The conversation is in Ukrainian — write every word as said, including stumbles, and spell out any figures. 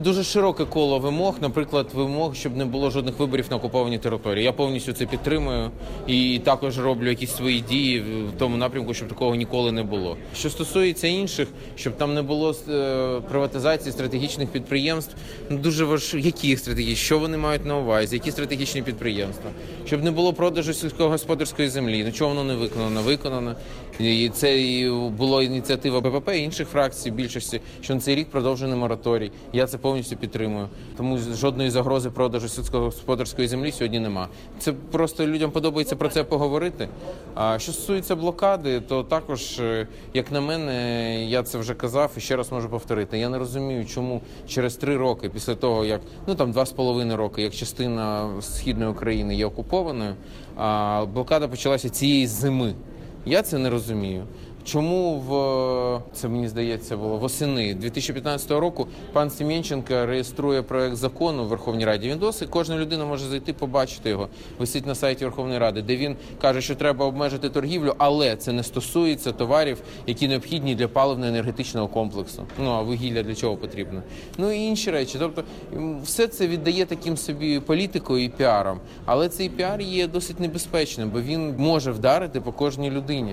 Дуже широке коло вимог, наприклад, вимог, щоб не було жодних виборів на окупованій території. Я повністю це підтримую і також роблю якісь свої дії в тому напрямку, щоб такого ніколи не було. Що стосується інших, щоб там не було е, приватизації стратегічних підприємств, ну, дуже важливо, які стратегічні, що вони мають на увазі, які стратегічні підприємства. Щоб не було продажу сільськогосподарської землі, ну чого воно не виконано, виконано. І це і була ініціатива БПП і інших фракцій, більшості, що на цей рік продовжений мораторій. Я це повністю підтримую. Тому жодної загрози продажу сільськогосподарської землі сьогодні нема. Це просто людям подобається про це поговорити. А що стосується блокади, то також, як на мене, я це вже казав і ще раз можу повторити. Я не розумію, чому через три роки після того, як, ну там два з половиною роки, як частина Східної України є окупованою, а блокада почалася цієї зими. Я це не розумію. Чому в, це мені здається було, восени дві тисячі п'ятнадцятого року пан Семенченко реєструє проект закону в Верховній Раді. Він досить, кожна людина може зайти, побачити його, висить на сайті Верховної Ради, де він каже, що треба обмежити торгівлю, але це не стосується товарів, які необхідні для паливно-енергетичного комплексу. Ну, а вугілля для чого потрібно? Ну і інші речі. Тобто, все це віддає таким собі політикою і піаром. Але цей піар є досить небезпечним, бо він може вдарити по кожній людині.